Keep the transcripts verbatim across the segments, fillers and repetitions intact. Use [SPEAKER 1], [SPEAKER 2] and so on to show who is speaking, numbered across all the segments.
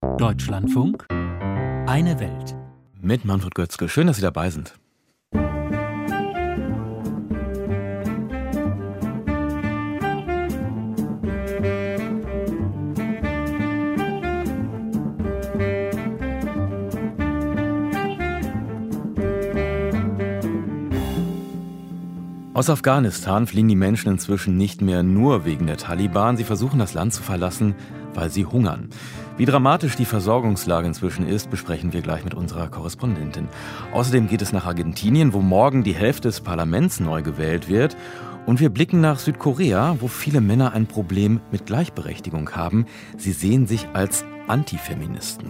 [SPEAKER 1] Deutschlandfunk, eine Welt.
[SPEAKER 2] Mit Manfred Götzke. Schön, dass Sie dabei sind. Aus Afghanistan fliehen die Menschen inzwischen nicht mehr nur wegen der Taliban. Sie versuchen, das Land zu verlassen, weil sie hungern. Wie dramatisch die Versorgungslage inzwischen ist, besprechen wir gleich mit unserer Korrespondentin. Außerdem geht es nach Argentinien, wo morgen die Hälfte des Parlaments neu gewählt wird. Und wir blicken nach Südkorea, wo viele Männer ein Problem mit Gleichberechtigung haben. Sie sehen sich als Antifeministen.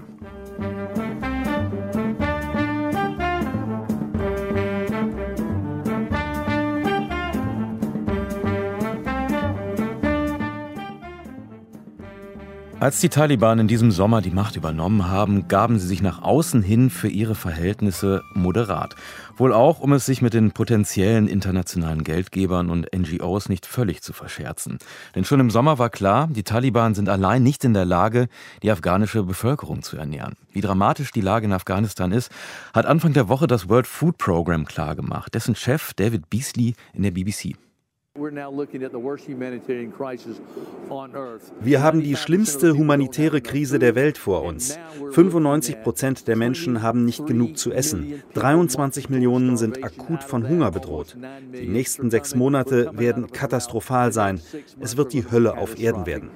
[SPEAKER 2] Als die Taliban in diesem Sommer die Macht übernommen haben, gaben sie sich nach außen hin für ihre Verhältnisse moderat. Wohl auch, um es sich mit den potenziellen internationalen Geldgebern und N G Os nicht völlig zu verscherzen. Denn schon im Sommer war klar, die Taliban sind allein nicht in der Lage, die afghanische Bevölkerung zu ernähren. Wie dramatisch die Lage in Afghanistan ist, hat Anfang der Woche das World Food Programme klargemacht. Dessen Chef David Beasley in der B B C.
[SPEAKER 3] Wir haben die schlimmste humanitäre Krise der Welt vor uns. fünfundneunzig Prozent der Menschen haben nicht genug zu essen. dreiundzwanzig Millionen sind akut von Hunger bedroht. Die nächsten sechs Monate werden katastrophal sein. Es wird die Hölle auf Erden werden.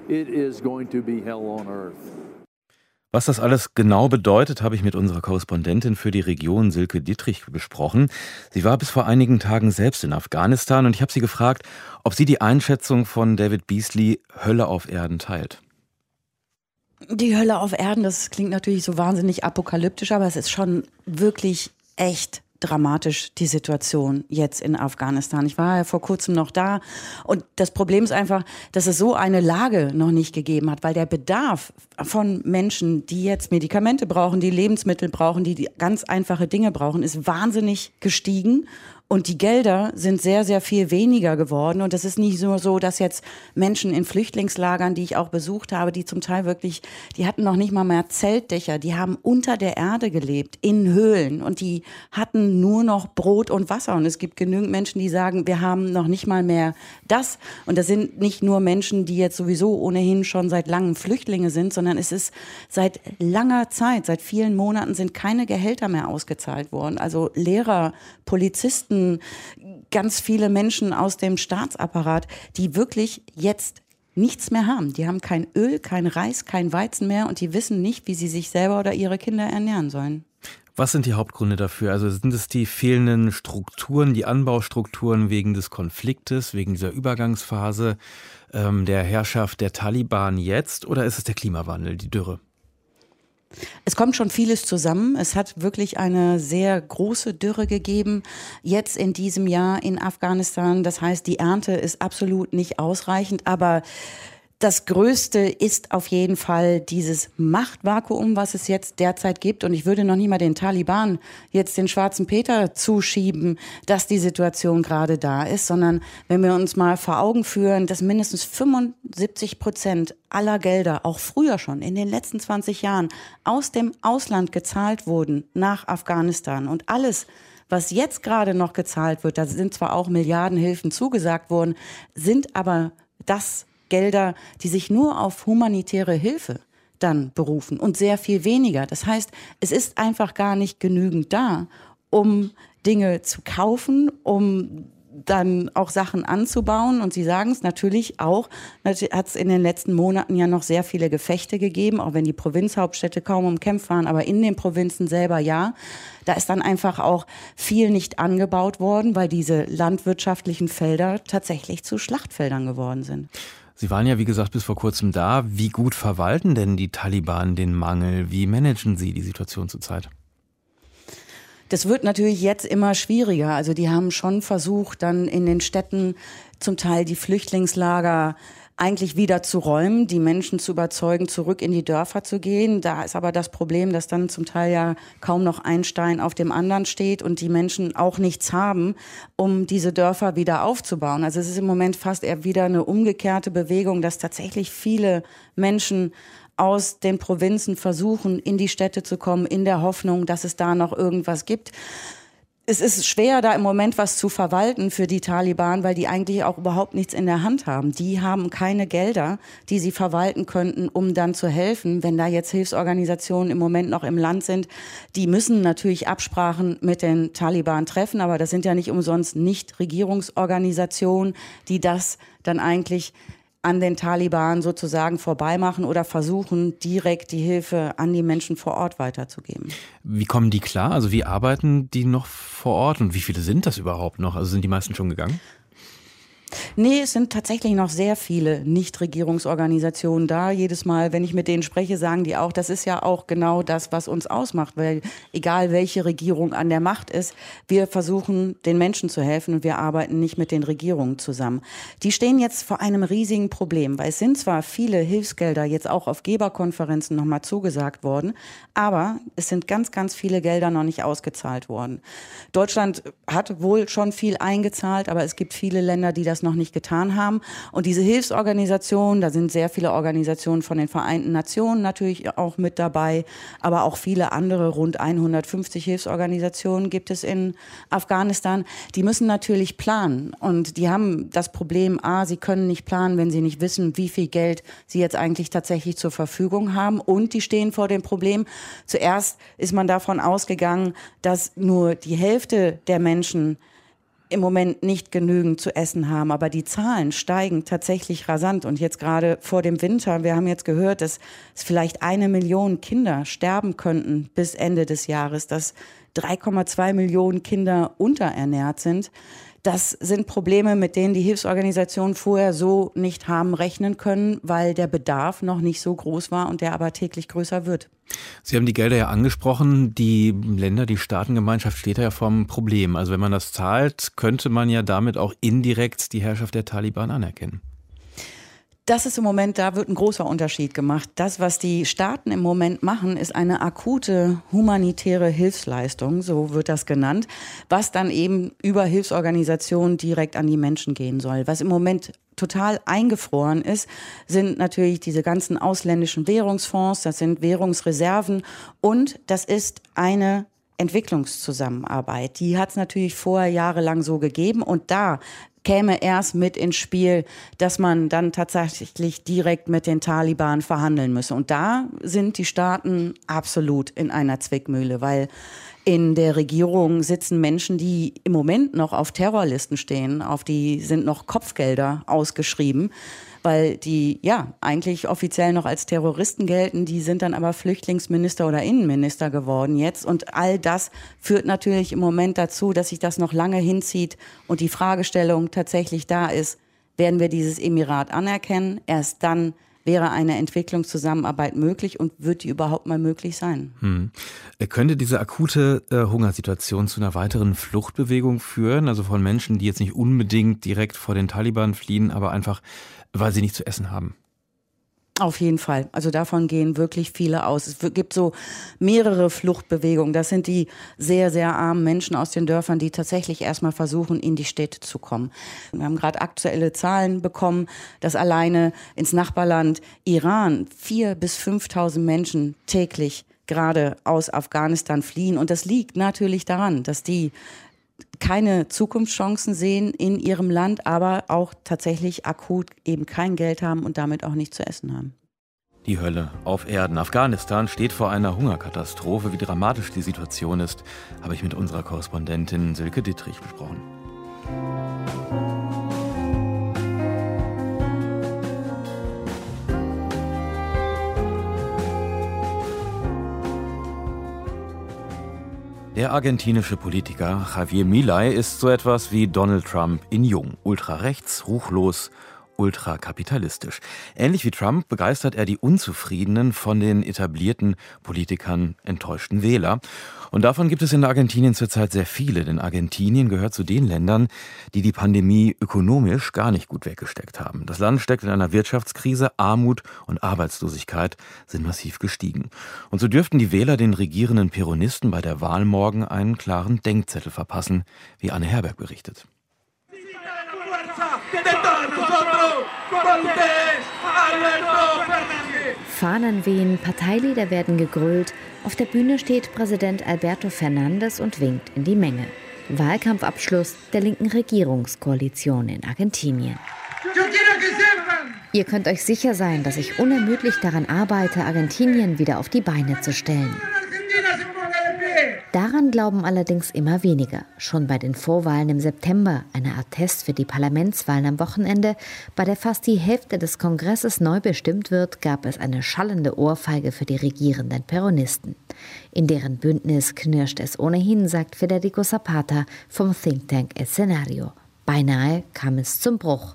[SPEAKER 2] Was das alles genau bedeutet, habe ich mit unserer Korrespondentin für die Region Silke Dittrich besprochen. Sie war bis vor einigen Tagen selbst in Afghanistan und ich habe sie gefragt, ob sie die Einschätzung von David Beasley Hölle auf Erden teilt.
[SPEAKER 4] Die Hölle auf Erden, das klingt natürlich so wahnsinnig apokalyptisch, aber es ist schon wirklich echt dramatisch, die Situation jetzt in Afghanistan. Ich war ja vor kurzem noch da und das Problem ist einfach, dass es so eine Lage noch nicht gegeben hat, weil der Bedarf von Menschen, die jetzt Medikamente brauchen, die Lebensmittel brauchen, die, die ganz einfache Dinge brauchen, ist wahnsinnig gestiegen. Und die Gelder sind sehr, sehr viel weniger geworden. Und es ist nicht nur so, dass jetzt Menschen in Flüchtlingslagern, die ich auch besucht habe, die zum Teil wirklich, die hatten noch nicht mal mehr Zeltdächer, die haben unter der Erde gelebt, in Höhlen. Und die hatten nur noch Brot und Wasser. Und es gibt genügend Menschen, die sagen, wir haben noch nicht mal mehr das. Und das sind nicht nur Menschen, die jetzt sowieso ohnehin schon seit langem Flüchtlinge sind, sondern es ist seit langer Zeit, seit vielen Monaten sind keine Gehälter mehr ausgezahlt worden. Also Lehrer, Polizisten, ganz viele Menschen aus dem Staatsapparat, die wirklich jetzt nichts mehr haben. Die haben kein Öl, kein Reis, kein Weizen mehr und die wissen nicht, wie sie sich selber oder ihre Kinder ernähren sollen.
[SPEAKER 2] Was sind die Hauptgründe dafür? Also sind es die fehlenden Strukturen, die Anbaustrukturen wegen des Konfliktes, wegen dieser Übergangsphase ähm, der Herrschaft der Taliban jetzt oder ist es der Klimawandel, die Dürre?
[SPEAKER 4] Es kommt schon vieles zusammen. Es hat wirklich eine sehr große Dürre gegeben, jetzt in diesem Jahr in Afghanistan. Das heißt, die Ernte ist absolut nicht ausreichend, aber das Größte ist auf jeden Fall dieses Machtvakuum, was es jetzt derzeit gibt. Und ich würde noch nicht mal den Taliban jetzt den schwarzen Peter zuschieben, dass die Situation gerade da ist, sondern wenn wir uns mal vor Augen führen, dass mindestens fünfundsiebzig Prozent aller Gelder, auch früher schon, in den letzten zwanzig Jahren, aus dem Ausland gezahlt wurden nach Afghanistan. Und alles, was jetzt gerade noch gezahlt wird, da sind zwar auch Milliardenhilfen zugesagt worden, sind aber das Gelder, die sich nur auf humanitäre Hilfe dann berufen und sehr viel weniger. Das heißt, es ist einfach gar nicht genügend da, um Dinge zu kaufen, um dann auch Sachen anzubauen. Und Sie sagen es natürlich auch, hat es in den letzten Monaten ja noch sehr viele Gefechte gegeben, auch wenn die Provinzhauptstädte kaum umkämpft waren, aber in den Provinzen selber ja. Da ist dann einfach auch viel nicht angebaut worden, weil diese landwirtschaftlichen Felder tatsächlich zu Schlachtfeldern geworden sind.
[SPEAKER 2] Sie waren ja, wie gesagt, bis vor kurzem da. Wie gut verwalten denn die Taliban den Mangel? Wie managen Sie die Situation zurzeit?
[SPEAKER 4] Das wird natürlich jetzt immer schwieriger. Also die haben schon versucht, dann in den Städten zum Teil die Flüchtlingslager eigentlich wieder zu räumen, die Menschen zu überzeugen, zurück in die Dörfer zu gehen. Da ist aber das Problem, dass dann zum Teil ja kaum noch ein Stein auf dem anderen steht und die Menschen auch nichts haben, um diese Dörfer wieder aufzubauen. Also es ist im Moment fast eher wieder eine umgekehrte Bewegung, dass tatsächlich viele Menschen aus den Provinzen versuchen, in die Städte zu kommen, in der Hoffnung, dass es da noch irgendwas gibt. Es ist schwer, da im Moment was zu verwalten für die Taliban, weil die eigentlich auch überhaupt nichts in der Hand haben. Die haben keine Gelder, die sie verwalten könnten, um dann zu helfen. Wenn da jetzt Hilfsorganisationen im Moment noch im Land sind, die müssen natürlich Absprachen mit den Taliban treffen, aber das sind ja nicht umsonst Nichtregierungsorganisationen, die das dann eigentlich an den Taliban sozusagen vorbeimachen oder versuchen, direkt die Hilfe an die Menschen vor Ort weiterzugeben.
[SPEAKER 2] Wie kommen die klar? Also wie arbeiten die noch vor Ort und wie viele sind das überhaupt noch? Also sind die meisten schon gegangen?
[SPEAKER 4] Nee, es sind tatsächlich noch sehr viele Nichtregierungsorganisationen da. Jedes Mal, wenn ich mit denen spreche, sagen die auch, das ist ja auch genau das, was uns ausmacht. Weil egal welche Regierung an der Macht ist, wir versuchen, den Menschen zu helfen und wir arbeiten nicht mit den Regierungen zusammen. Die stehen jetzt vor einem riesigen Problem, weil es sind zwar viele Hilfsgelder jetzt auch auf Geberkonferenzen nochmal zugesagt worden, aber es sind ganz, ganz viele Gelder noch nicht ausgezahlt worden. Deutschland hat wohl schon viel eingezahlt, aber es gibt viele Länder, die das noch nicht getan haben. Und diese Hilfsorganisationen, da sind sehr viele Organisationen von den Vereinten Nationen natürlich auch mit dabei, aber auch viele andere, rund hundertfünfzig Hilfsorganisationen gibt es in Afghanistan. Die müssen natürlich planen und die haben das Problem, a, sie können nicht planen, wenn sie nicht wissen, wie viel Geld sie jetzt eigentlich tatsächlich zur Verfügung haben, und die stehen vor dem Problem. Zuerst ist man davon ausgegangen, dass nur die Hälfte der Menschen im Moment nicht genügend zu essen haben. Aber die Zahlen steigen tatsächlich rasant. Und jetzt gerade vor dem Winter, wir haben jetzt gehört, dass es vielleicht eine Million Kinder sterben könnten bis Ende des Jahres, dass drei Komma zwei Millionen Kinder unterernährt sind. Das sind Probleme, mit denen die Hilfsorganisationen vorher so nicht haben rechnen können, weil der Bedarf noch nicht so groß war und der aber täglich größer wird.
[SPEAKER 2] Sie haben die Gelder ja angesprochen. Die Länder, die Staatengemeinschaft steht ja vorm Problem. Also wenn man das zahlt, könnte man ja damit auch indirekt die Herrschaft der Taliban anerkennen.
[SPEAKER 4] Das ist im Moment, da wird ein großer Unterschied gemacht. Das, was die Staaten im Moment machen, ist eine akute humanitäre Hilfsleistung, so wird das genannt, was dann eben über Hilfsorganisationen direkt an die Menschen gehen soll. Was im Moment total eingefroren ist, sind natürlich diese ganzen ausländischen Währungsfonds, das sind Währungsreserven und das ist eine Entwicklungszusammenarbeit. Die hat es natürlich vorher jahrelang so gegeben und da käme erst mit ins Spiel, dass man dann tatsächlich direkt mit den Taliban verhandeln müsse. Und da sind die Staaten absolut in einer Zwickmühle, weil in der Regierung sitzen Menschen, die im Moment noch auf Terrorlisten stehen, auf die sind noch Kopfgelder ausgeschrieben, weil die ja eigentlich offiziell noch als Terroristen gelten, die sind dann aber Flüchtlingsminister oder Innenminister geworden jetzt. Und all das führt natürlich im Moment dazu, dass sich das noch lange hinzieht und die Fragestellung tatsächlich da ist, werden wir dieses Emirat anerkennen? Erst dann wäre eine Entwicklungszusammenarbeit möglich und wird die überhaupt mal möglich sein?
[SPEAKER 2] Hm. Könnte diese akute äh, Hungersituation zu einer weiteren Fluchtbewegung führen? Also von Menschen, die jetzt nicht unbedingt direkt vor den Taliban fliehen, aber einfach, weil sie nichts zu essen haben?
[SPEAKER 4] Auf jeden Fall. Also davon gehen wirklich viele aus. Es gibt so mehrere Fluchtbewegungen. Das sind die sehr, sehr armen Menschen aus den Dörfern, die tatsächlich erstmal versuchen, in die Städte zu kommen. Wir haben gerade aktuelle Zahlen bekommen, dass alleine ins Nachbarland Iran viertausend bis fünftausend Menschen täglich gerade aus Afghanistan fliehen. Und das liegt natürlich daran, dass die keine Zukunftschancen sehen in ihrem Land, aber auch tatsächlich akut eben kein Geld haben und damit auch nicht zu essen haben.
[SPEAKER 2] Die Hölle auf Erden. Afghanistan steht vor einer Hungerkatastrophe. Wie dramatisch die Situation ist, habe ich mit unserer Korrespondentin Silke Dittrich besprochen. Der argentinische Politiker Javier Milei ist so etwas wie Donald Trump in jung. Ultrarechts, ruchlos, ultrakapitalistisch. Ähnlich wie Trump begeistert er die unzufriedenen, von den etablierten Politikern enttäuschten Wähler. Und davon gibt es in Argentinien zurzeit sehr viele, denn Argentinien gehört zu den Ländern, die die Pandemie ökonomisch gar nicht gut weggesteckt haben. Das Land steckt in einer Wirtschaftskrise, Armut und Arbeitslosigkeit sind massiv gestiegen. Und so dürften die Wähler den regierenden Peronisten bei der Wahl morgen einen klaren Denkzettel verpassen, wie Anne Herberg berichtet.
[SPEAKER 5] Fahnen wehen, Parteilieder werden gegrölt. Auf der Bühne steht Präsident Alberto Fernández und winkt in die Menge. Wahlkampfabschluss der linken Regierungskoalition in Argentinien. Ihr könnt euch sicher sein, dass ich unermüdlich daran arbeite, Argentinien wieder auf die Beine zu stellen. Daran glauben allerdings immer weniger. Schon bei den Vorwahlen im September, eine Art Test für die Parlamentswahlen am Wochenende, bei der fast die Hälfte des Kongresses neu bestimmt wird, gab es eine schallende Ohrfeige für die regierenden Peronisten. In deren Bündnis knirscht es ohnehin, sagt Federico Zapata vom Think Tank Escenario. Beinahe kam es zum Bruch.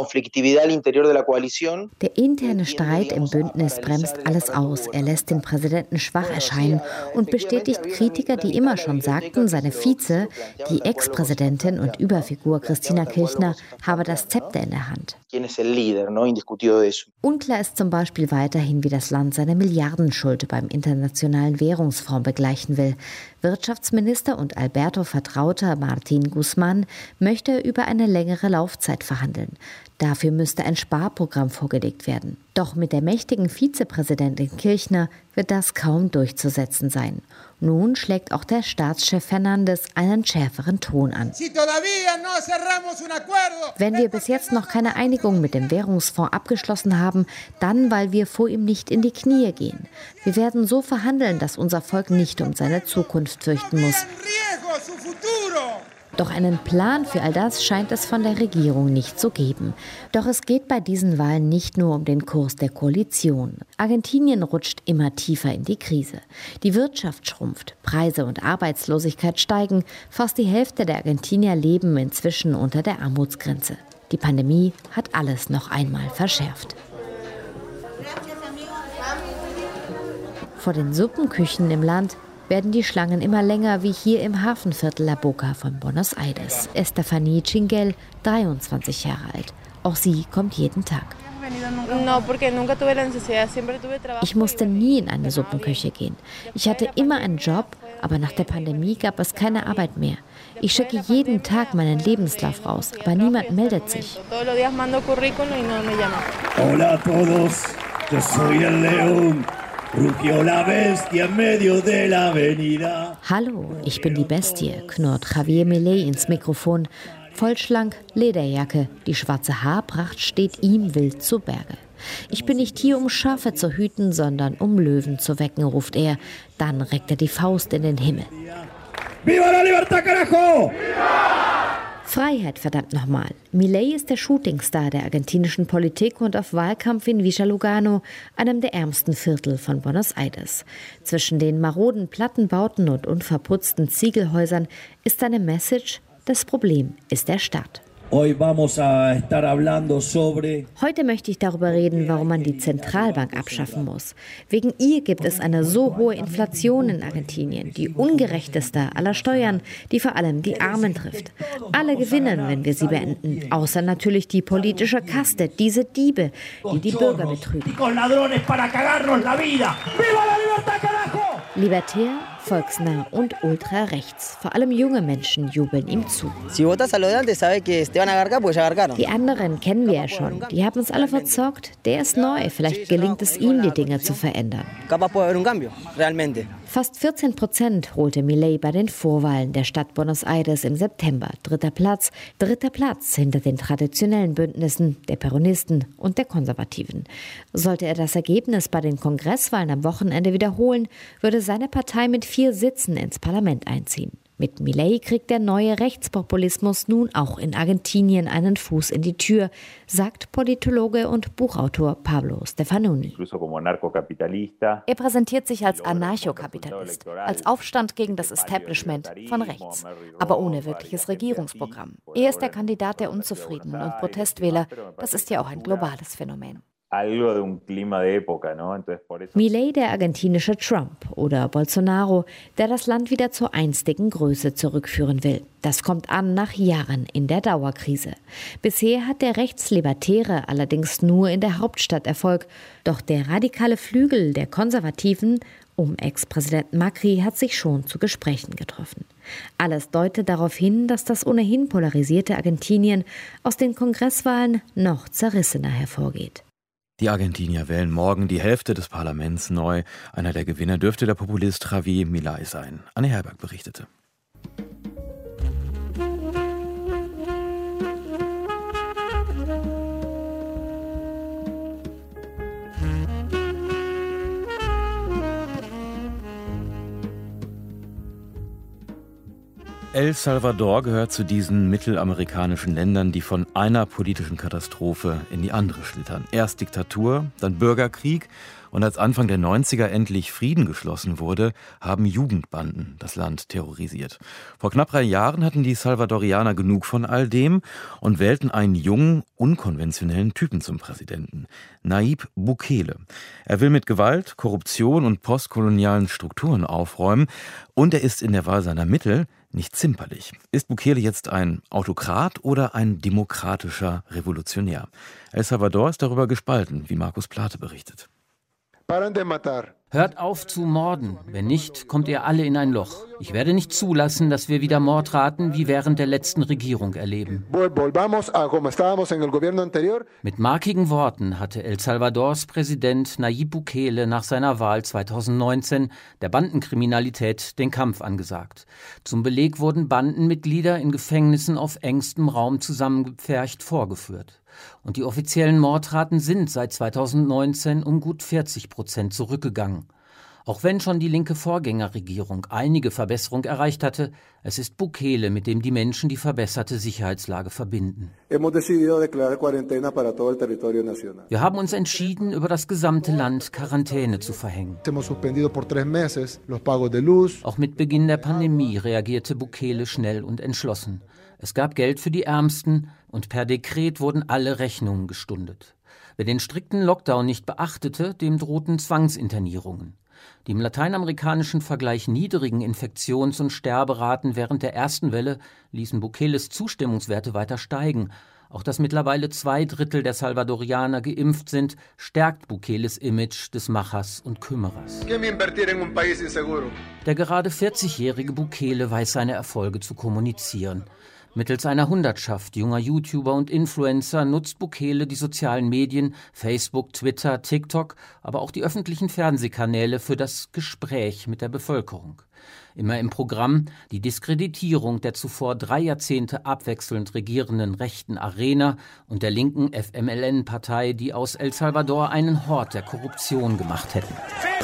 [SPEAKER 5] Der interne Streit im Bündnis bremst alles aus. Er lässt den Präsidenten schwach erscheinen und bestätigt Kritiker, die immer schon sagten, seine Vize, die Ex-Präsidentin und Überfigur Cristina Kirchner, habe das Zepter in der Hand. Unklar ist zum Beispiel weiterhin, wie das Land seine Milliardenschuld beim Internationalen Währungsfonds begleichen will. Wirtschaftsminister und Alberto-Vertrauter Martín Guzmán möchte über eine längere Laufzeit verhandeln. Dafür müsste ein Sparprogramm vorgelegt werden. Doch mit der mächtigen Vizepräsidentin Kirchner wird das kaum durchzusetzen sein. Nun schlägt auch der Staatschef Fernández einen schärferen Ton an. Wenn wir bis jetzt noch keine Einigung mit dem Währungsfonds abgeschlossen haben, dann, weil wir vor ihm nicht in die Knie gehen. Wir werden so verhandeln, dass unser Volk nicht um seine Zukunft fürchten muss. Doch einen Plan für all das scheint es von der Regierung nicht zu geben. Doch es geht bei diesen Wahlen nicht nur um den Kurs der Koalition. Argentinien rutscht immer tiefer in die Krise. Die Wirtschaft schrumpft, Preise und Arbeitslosigkeit steigen. Fast die Hälfte der Argentinier leben inzwischen unter der Armutsgrenze. Die Pandemie hat alles noch einmal verschärft. Vor den Suppenküchen im Land werden die Schlangen immer länger, wie hier im Hafenviertel La Boca von Buenos Aires. Estefanie Chingel, dreiundzwanzig Jahre alt. Auch sie kommt jeden Tag. Ich musste nie in eine Suppenküche gehen. Ich hatte immer einen Job, aber nach der Pandemie gab es keine Arbeit mehr. Ich schicke jeden Tag meinen Lebenslauf raus, aber niemand meldet sich.
[SPEAKER 6] Hola a todos, yo soy el León.
[SPEAKER 5] Hallo, ich bin die Bestie, knurrt Javier Milei ins Mikrofon. Vollschlank, Lederjacke, die schwarze Haarpracht steht ihm wild zu Berge. Ich bin nicht hier, um Schafe zu hüten, sondern um Löwen zu wecken, ruft er. Dann reckt er die Faust in den Himmel. Viva la libertad, carajo! Freiheit, verdammt nochmal. Milei ist der Shootingstar der argentinischen Politik und auf Wahlkampf in Villa Lugano, einem der ärmsten Viertel von Buenos Aires. Zwischen den maroden Plattenbauten und unverputzten Ziegelhäusern ist seine Message: Das Problem ist der Staat.
[SPEAKER 6] Heute
[SPEAKER 5] möchte ich darüber reden, warum man die Zentralbank abschaffen muss. Wegen ihr gibt es eine so hohe Inflation in Argentinien, die ungerechteste aller Steuern, die vor allem die Armen trifft. Alle gewinnen, wenn wir sie beenden, außer natürlich die politische Kaste, diese Diebe, die die Bürger betrügen. Libertär, volksnah und ultrarechts. Vor allem junge Menschen jubeln ihm zu. Die anderen kennen wir ja schon. Die haben uns alle verzockt. Der ist neu. Vielleicht gelingt es ihm, die Dinge zu verändern. Fast vierzehn Prozent holte Milei bei den Vorwahlen der Stadt Buenos Aires im September. Dritter Platz, dritter Platz hinter den traditionellen Bündnissen der Peronisten und der Konservativen. Sollte er das Ergebnis bei den Kongresswahlen am Wochenende wiederholen, würde seine Partei mit vier Sitzen ins Parlament einziehen. Mit Milei kriegt der neue Rechtspopulismus nun auch in Argentinien einen Fuß in die Tür, sagt Politologe und Buchautor Pablo Stefanoni.
[SPEAKER 7] Er präsentiert sich als Anarchokapitalist, als Aufstand gegen das Establishment von rechts, aber ohne wirkliches Regierungsprogramm. Er ist der Kandidat der Unzufriedenen und Protestwähler. Das ist ja auch ein globales Phänomen.
[SPEAKER 5] Milei, der argentinische Trump, oder Bolsonaro, der das Land wieder zur einstigen Größe zurückführen will. Das kommt an nach Jahren in der Dauerkrise. Bisher hat der Rechtslibertäre allerdings nur in der Hauptstadt Erfolg. Doch der radikale Flügel der Konservativen um Ex-Präsident Macri hat sich schon zu Gesprächen getroffen. Alles deutet darauf hin, dass das ohnehin polarisierte Argentinien aus den Kongresswahlen noch zerrissener hervorgeht.
[SPEAKER 2] Die Argentinier wählen morgen die Hälfte des Parlaments neu. Einer der Gewinner dürfte der Populist Javier Milei sein. Anne Herberg berichtete. El Salvador gehört zu diesen mittelamerikanischen Ländern, die von einer politischen Katastrophe in die andere schlittern. Erst Diktatur, dann Bürgerkrieg und als Anfang der neunziger endlich Frieden geschlossen wurde, haben Jugendbanden das Land terrorisiert. Vor knapp drei Jahren hatten die Salvadorianer genug von all dem und wählten einen jungen, unkonventionellen Typen zum Präsidenten, Nayib Bukele. Er will mit Gewalt, Korruption und postkolonialen Strukturen aufräumen und er ist in der Wahl seiner Mittel nicht zimperlich. Ist Bukele jetzt ein Autokrat oder ein demokratischer Revolutionär? El Salvador ist darüber gespalten, wie Markus Plate berichtet.
[SPEAKER 8] Hört auf zu morden. Wenn nicht, kommt ihr alle in ein Loch. Ich werde nicht zulassen, dass wir wieder Mordraten wie während der letzten Regierung erleben. Mit markigen Worten hatte El Salvadors Präsident Nayib Bukele nach seiner Wahl zweitausendneunzehn der Bandenkriminalität den Kampf angesagt. Zum Beleg wurden Bandenmitglieder in Gefängnissen auf engstem Raum zusammengepfercht vorgeführt. Und die offiziellen Mordraten sind seit zweitausendneunzehn um gut vierzig Prozent zurückgegangen. Auch wenn schon die linke Vorgängerregierung einige Verbesserung erreicht hatte, es ist Bukele, mit dem die Menschen die verbesserte Sicherheitslage verbinden. Wir haben uns entschieden, über das gesamte Land Quarantäne zu verhängen. Auch mit Beginn der Pandemie reagierte Bukele schnell und entschlossen. Es gab Geld für die Ärmsten und per Dekret wurden alle Rechnungen gestundet. Wer den strikten Lockdown nicht beachtete, dem drohten Zwangsinternierungen. Die im lateinamerikanischen Vergleich niedrigen Infektions- und Sterberaten während der ersten Welle ließen Bukeles Zustimmungswerte weiter steigen. Auch dass mittlerweile zwei Drittel der Salvadorianer geimpft sind, stärkt Bukeles Image des Machers und Kümmerers. Der gerade vierzigjährige Bukele weiß seine Erfolge zu kommunizieren. Mittels einer Hundertschaft junger YouTuber und Influencer nutzt Bukele die sozialen Medien, Facebook, Twitter, TikTok, aber auch die öffentlichen Fernsehkanäle für das Gespräch mit der Bevölkerung. Immer im Programm die Diskreditierung der zuvor drei Jahrzehnte abwechselnd regierenden rechten Arena und der linken F M L N-Partei, die aus El Salvador einen Hort der Korruption gemacht hätten.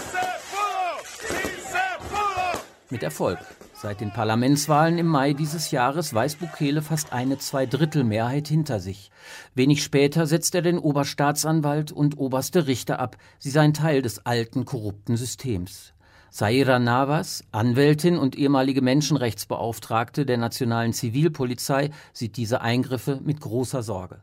[SPEAKER 8] Mit Erfolg. Seit den Parlamentswahlen im Mai dieses Jahres weiß Bukele fast eine Zweidrittelmehrheit hinter sich. Wenig später setzt er den Oberstaatsanwalt und oberste Richter ab. Sie seien Teil des alten, korrupten Systems. Zaira Navas, Anwältin und ehemalige Menschenrechtsbeauftragte der nationalen Zivilpolizei, sieht diese Eingriffe mit großer Sorge.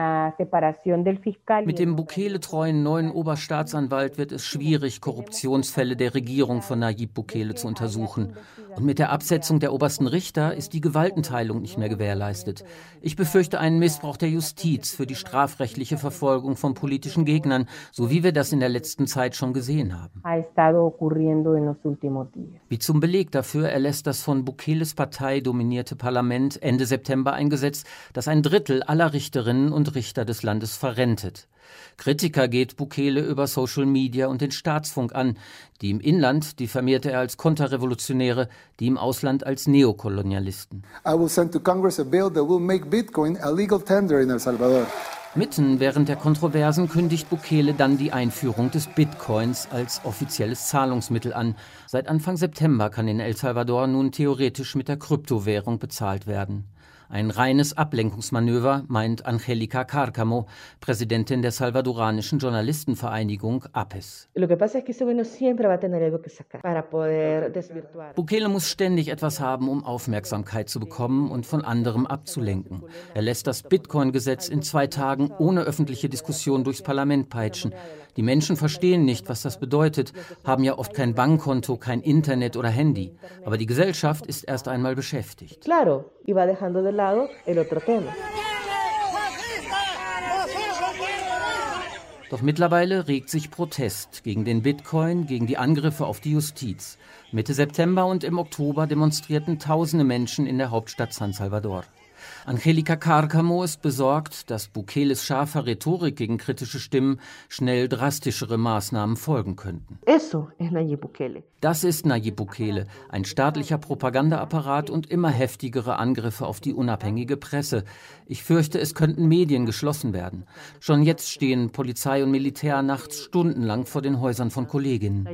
[SPEAKER 8] Mit dem Bukele-treuen neuen Oberstaatsanwalt wird es schwierig, Korruptionsfälle der Regierung von Nayib Bukele zu untersuchen. Und mit der Absetzung der obersten Richter ist die Gewaltenteilung nicht mehr gewährleistet. Ich befürchte einen Missbrauch der Justiz für die strafrechtliche Verfolgung von politischen Gegnern, so wie wir das in der letzten Zeit schon gesehen haben. Wie zum Beleg dafür erlässt das von Bukeles Partei dominierte Parlament Ende September ein Gesetz, das ein Drittel aller Richterinnen und Richter des Landes verrentet. Kritiker geht Bukele über Social Media und den Staatsfunk an. Die im Inland diffamierte er als Konterrevolutionäre, die im Ausland als Neokolonialisten. I will send to Congress a bill that will make Bitcoin a legal tender in El Salvador. Mitten während der Kontroversen kündigt Bukele dann die Einführung des Bitcoins als offizielles Zahlungsmittel an. Seit Anfang September kann in El Salvador nun theoretisch mit der Kryptowährung bezahlt werden. Ein reines Ablenkungsmanöver, meint Angelica Cárcamo, Präsidentin der salvadoranischen Journalistenvereinigung A P E S. Bukele muss ständig etwas haben, um Aufmerksamkeit zu bekommen und von anderem abzulenken. Er lässt das Bitcoin-Gesetz in zwei Tagen ohne öffentliche Diskussion durchs Parlament peitschen. Die Menschen verstehen nicht, was das bedeutet, haben ja oft kein Bankkonto, kein Internet oder Handy. Aber die Gesellschaft ist erst einmal beschäftigt. Claro, iba dejando de lado el otro tema. Doch mittlerweile regt sich Protest gegen den Bitcoin, gegen die Angriffe auf die Justiz. Mitte September und im Oktober demonstrierten tausende Menschen in der Hauptstadt San Salvador. Angelika Cárcamo ist besorgt, dass Bukeles scharfer Rhetorik gegen kritische Stimmen schnell drastischere Maßnahmen folgen könnten. Das ist Nayib Bukele, ein staatlicher Propagandaapparat und immer heftigere Angriffe auf die unabhängige Presse. Ich fürchte, es könnten Medien geschlossen werden. Schon jetzt stehen Polizei und Militär nachts stundenlang vor den Häusern von Kolleginnen.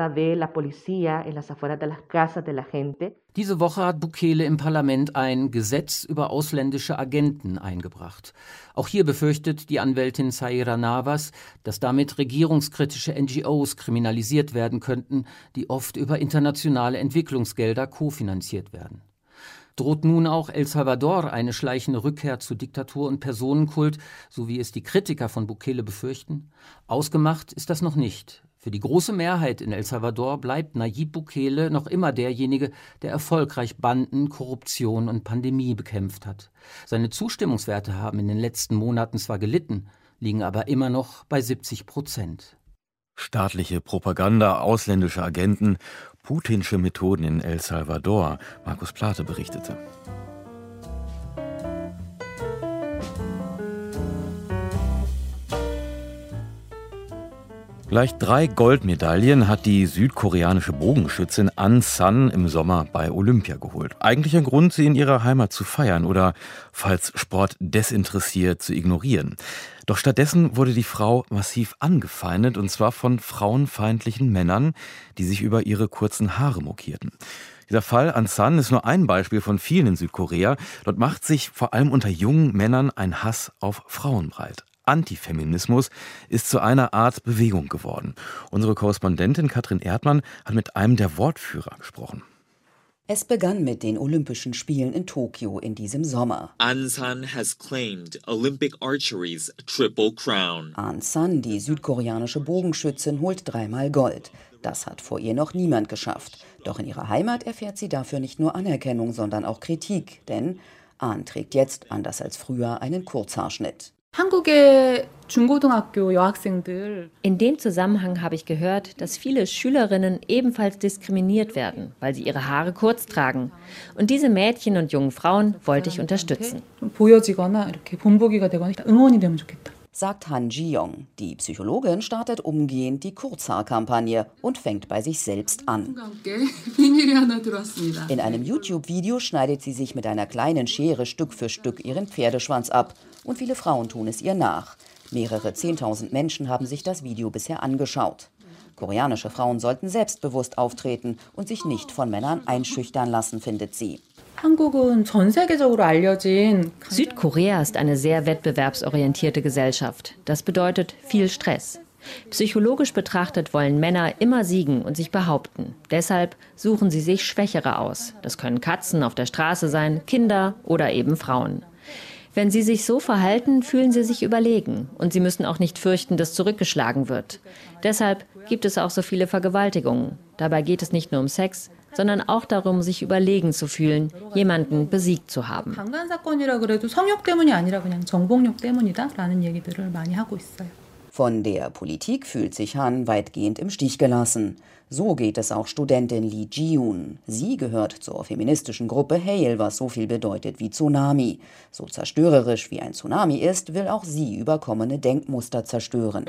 [SPEAKER 8] Diese Woche hat Bukele im Parlament ein Gesetz über ausländische Agenten eingebracht. Auch hier befürchtet die Anwältin Zaira Navas, dass damit regierungskritische N G Os kriminalisiert werden könnten, die oft über internationale Entwicklungsgelder kofinanziert werden. Droht nun auch El Salvador eine schleichende Rückkehr zu Diktatur und Personenkult, so wie es die Kritiker von Bukele befürchten? Ausgemacht ist das noch nicht. Für die große Mehrheit in El Salvador bleibt Nayib Bukele noch immer derjenige, der erfolgreich Banden, Korruption und Pandemie bekämpft hat. Seine Zustimmungswerte haben in den letzten Monaten zwar gelitten, liegen aber immer noch bei siebzig Prozent.
[SPEAKER 2] Staatliche Propaganda, ausländische Agenten, putinsche Methoden in El Salvador. Markus Plate berichtete. Gleich drei Goldmedaillen hat die südkoreanische Bogenschützin An San im Sommer bei Olympia geholt. Eigentlich ein Grund, sie in ihrer Heimat zu feiern oder, falls Sport desinteressiert, zu ignorieren. Doch stattdessen wurde die Frau massiv angefeindet, und zwar von frauenfeindlichen Männern, die sich über ihre kurzen Haare mokierten. Dieser Fall An San ist nur ein Beispiel von vielen in Südkorea. Dort macht sich vor allem unter jungen Männern ein Hass auf Frauen breit. Antifeminismus ist zu einer Art Bewegung geworden. Unsere Korrespondentin Katrin Erdmann hat mit einem der Wortführer gesprochen.
[SPEAKER 4] Es begann mit den Olympischen Spielen in Tokio in diesem Sommer.
[SPEAKER 9] An San has claimed Olympic Archery's Triple Crown.
[SPEAKER 4] An San, die südkoreanische Bogenschützin, holt dreimal Gold. Das hat vor ihr noch niemand geschafft. Doch in ihrer Heimat erfährt sie dafür nicht nur Anerkennung, sondern auch Kritik. Denn An trägt jetzt, anders als früher, einen Kurzhaarschnitt.
[SPEAKER 5] In dem Zusammenhang habe ich gehört, dass viele Schülerinnen ebenfalls diskriminiert werden, weil sie ihre Haare kurz tragen. Und diese Mädchen und jungen Frauen wollte ich unterstützen.
[SPEAKER 4] Sagt Han Ji-young. Die Psychologin startet umgehend die Kurzhaarkampagne und fängt bei sich selbst an. In einem YouTube-Video schneidet sie sich mit einer kleinen Schere Stück für Stück ihren Pferdeschwanz ab. Und viele Frauen tun es ihr nach. Mehrere Zehntausend Menschen haben sich das Video bisher angeschaut. Koreanische Frauen sollten selbstbewusst auftreten und sich nicht von Männern einschüchtern lassen, findet sie.
[SPEAKER 5] Südkorea ist eine sehr wettbewerbsorientierte Gesellschaft. Das bedeutet viel Stress. Psychologisch betrachtet wollen Männer immer siegen und sich behaupten. Deshalb suchen sie sich Schwächere aus. Das können Katzen auf der Straße sein, Kinder oder eben Frauen. Wenn sie sich so verhalten, fühlen sie sich überlegen. Und sie müssen auch nicht fürchten, dass zurückgeschlagen wird. Deshalb gibt es auch so viele Vergewaltigungen. Dabei geht es nicht nur um Sex, sondern auch darum, sich überlegen zu fühlen, jemanden besiegt zu haben.
[SPEAKER 4] Von der Politik fühlt sich Han weitgehend im Stich gelassen. So geht es auch Studentin Lee Ji-yoon. Sie gehört zur feministischen Gruppe Hail, was so viel bedeutet wie Tsunami. So zerstörerisch wie ein Tsunami ist, will auch sie überkommene Denkmuster zerstören.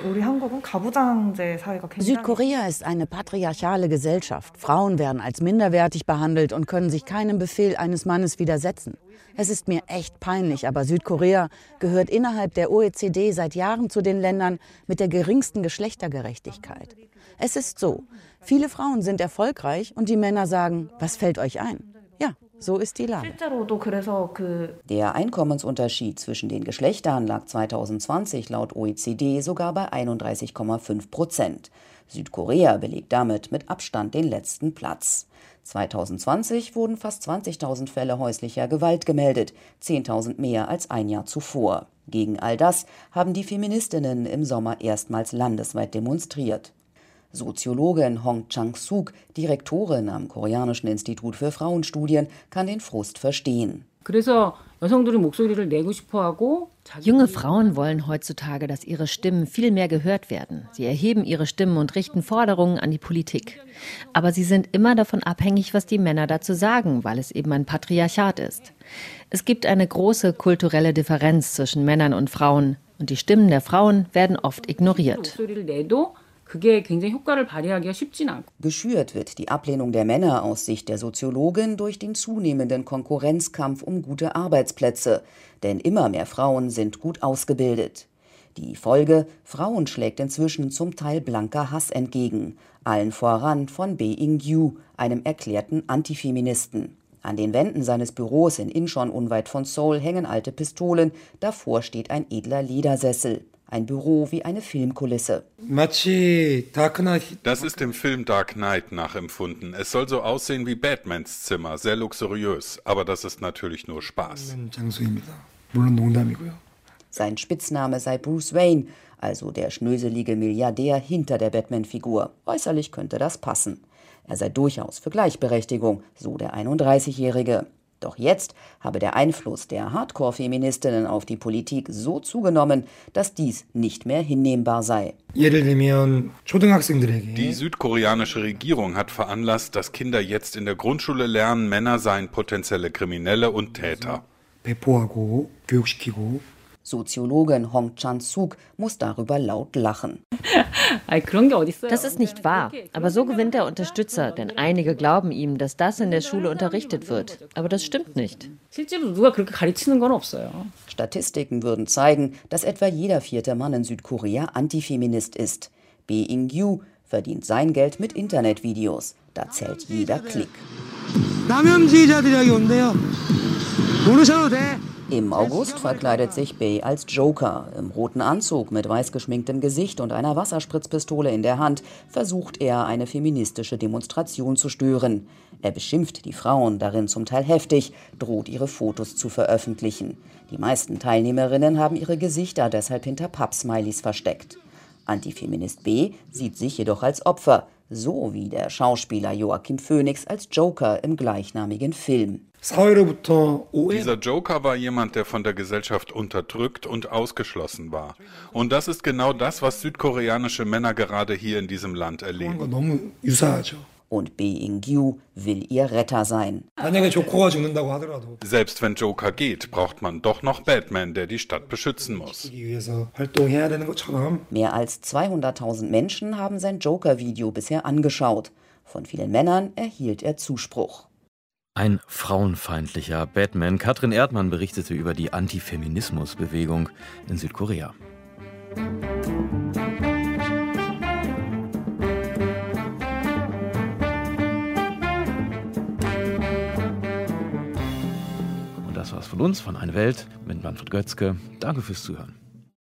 [SPEAKER 10] Südkorea ist eine patriarchale Gesellschaft. Frauen werden als minderwertig behandelt und können sich keinem Befehl eines Mannes widersetzen. Es ist mir echt peinlich, aber Südkorea gehört innerhalb der O E C D seit Jahren zu den Ländern mit der geringsten Geschlechtergerechtigkeit. Es ist so, viele Frauen sind erfolgreich und die Männer sagen, was fällt euch ein? Ja, so ist die Lage.
[SPEAKER 4] Der Einkommensunterschied zwischen den Geschlechtern lag zweitausendzwanzig laut O E C D sogar bei einunddreißig Komma fünf Prozent. Südkorea belegt damit mit Abstand den letzten Platz. zweitausendzwanzig wurden fast zwanzigtausend Fälle häuslicher Gewalt gemeldet, zehntausend mehr als ein Jahr zuvor. Gegen all das haben die Feministinnen im Sommer erstmals landesweit demonstriert. Soziologin Hong Chang-suk, Direktorin am Koreanischen Institut für Frauenstudien, kann den Frust verstehen.
[SPEAKER 11] Junge Frauen wollen heutzutage, dass ihre Stimmen viel mehr gehört werden. Sie erheben ihre Stimmen und richten Forderungen an die Politik. Aber sie sind immer davon abhängig, was die Männer dazu sagen, weil es eben ein Patriarchat ist. Es gibt eine große kulturelle Differenz zwischen Männern und Frauen. Und die Stimmen der Frauen werden oft ignoriert.
[SPEAKER 10] Geschürt wird die Ablehnung der Männer aus Sicht der Soziologin durch den zunehmenden Konkurrenzkampf um gute Arbeitsplätze. Denn immer mehr Frauen sind gut ausgebildet. Die Folge: Frauen schlägt inzwischen zum Teil blanker Hass entgegen. Allen voran von Bae In-gyu, einem erklärten Antifeministen. An den Wänden seines Büros in Incheon unweit von Seoul hängen alte Pistolen. Davor steht ein edler Ledersessel. Ein Büro wie eine Filmkulisse.
[SPEAKER 12] Das ist im Film Dark Knight nachempfunden. Es soll so aussehen wie Batmans Zimmer, sehr luxuriös. Aber das ist natürlich nur Spaß.
[SPEAKER 10] Sein Spitzname sei Bruce Wayne, also der schnöselige Milliardär hinter der Batman-Figur. Äußerlich könnte das passen. Er sei durchaus für Gleichberechtigung, so der einunddreißigjährige. Doch jetzt habe der Einfluss der Hardcore-Feministinnen auf die Politik so zugenommen, dass dies nicht mehr hinnehmbar sei.
[SPEAKER 12] Die südkoreanische Regierung hat veranlasst, dass Kinder jetzt in der Grundschule lernen, Männer seien potenzielle Kriminelle und Täter.
[SPEAKER 10] Soziologin Hong Chan-suk muss darüber laut lachen.
[SPEAKER 11] Das ist nicht wahr, aber so gewinnt er Unterstützer, denn einige glauben ihm, dass das in der Schule unterrichtet wird. Aber das stimmt nicht.
[SPEAKER 10] Statistiken würden zeigen, dass etwa jeder vierte Mann in Südkorea Antifeminist ist. Bae In-gyu verdient sein Geld mit Internetvideos. Da zählt jeder Klick. Im August verkleidet sich Bae als Joker. Im roten Anzug mit weiß geschminktem Gesicht und einer Wasserspritzpistole in der Hand versucht er, eine feministische Demonstration zu stören. Er beschimpft die Frauen darin zum Teil heftig, droht ihre Fotos zu veröffentlichen. Die meisten Teilnehmerinnen haben ihre Gesichter deshalb hinter Pappsmileys versteckt. Antifeminist B sieht sich jedoch als Opfer, so wie der Schauspieler Joaquin Phoenix als Joker im gleichnamigen Film.
[SPEAKER 12] Dieser Joker war jemand, der von der Gesellschaft unterdrückt und ausgeschlossen war. Und das ist genau das, was südkoreanische Männer gerade hier in diesem Land erleben.
[SPEAKER 10] Und Bae In-gyu will ihr Retter sein.
[SPEAKER 12] Selbst wenn Joker geht, braucht man doch noch Batman, der die Stadt beschützen muss.
[SPEAKER 10] Mehr als zweihunderttausend Menschen haben sein Joker-Video bisher angeschaut. Von vielen Männern erhielt er Zuspruch.
[SPEAKER 2] Ein frauenfeindlicher Batman. Katrin Erdmann berichtete über die Antifeminismusbewegung in Südkorea. Und das war's von uns, von Eine Welt mit Manfred Götzke. Danke fürs Zuhören.